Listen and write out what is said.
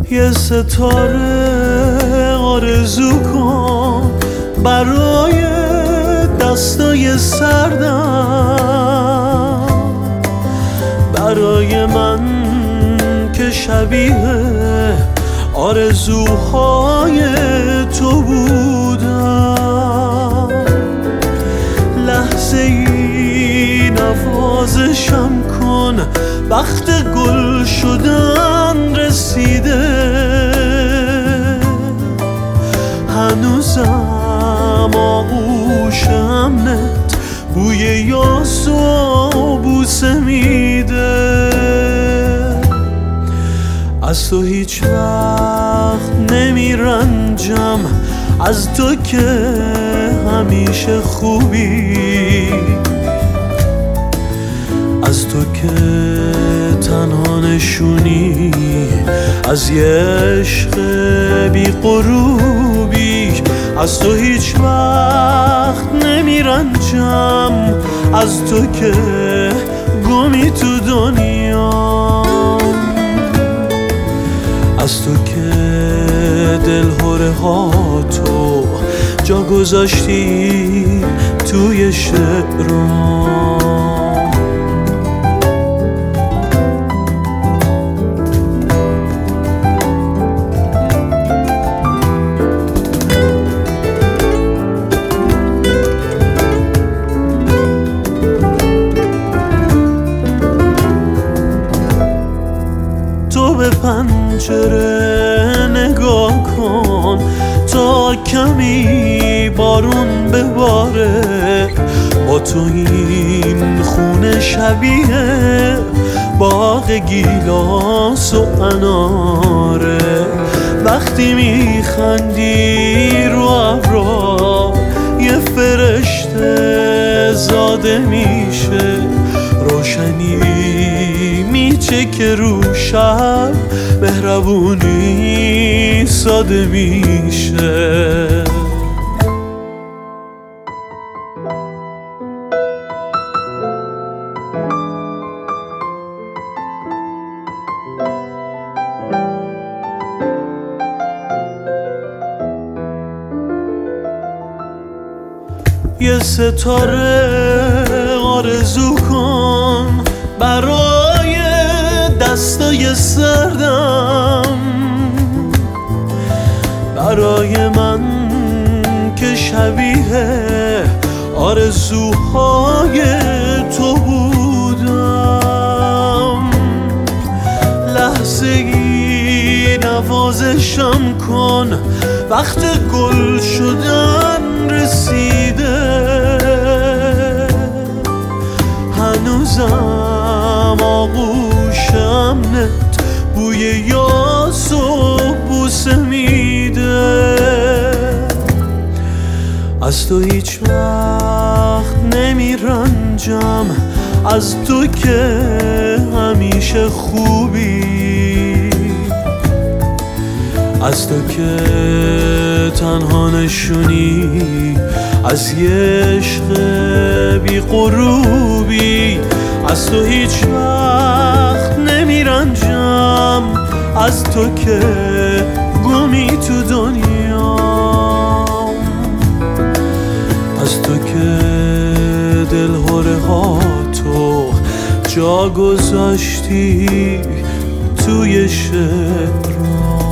یه ستاره آرزو کن برای دستای سردم، برای من که شبیه آرزوهای تو بودم. لحظه ای نوازشم کن، وقت گل شدن رسیده. هنوزم آغوش امنت بوی یاس و بوسه میده. از تو هیچ وقت نمیرنجم، از تو که همیشه خوبی، از تو که تنها نشونی از یه عشق بی غروبی. از تو هیچ وقت نمیرنجم، از تو که گمی تو دنیا، از تو که دلهره ها تو جا گذاشتی توی شعرام. تو به پنجره نگاه کن تا کمی بارون بباره. با تو این خونه شبیه باغ گیلاس و اناره. وقتی میخندی رو ابرا یه فرشته زاده میشه. روشنی میچه که رو شب مهربونی ساده میشه. یه ستاره آرزو کن برای دستای سردم، برای من که شبیه آرزوهای تو بودم. لحظه ای نوازشم کن، وقت گل شدن رسیده. هنوزم آغوش امنت بوی یاس و بوسه میده. از تو هیچ وقت نمیرنجم، از تو که همیشه خوبی، از تو که تنها نشونی از یه عشق بی غروبی. از تو هیچ وقت نمیرنجم، از تو که گمی تو دنیا، از تو که دلهره ها تو جا گذاشتی توی شعرام.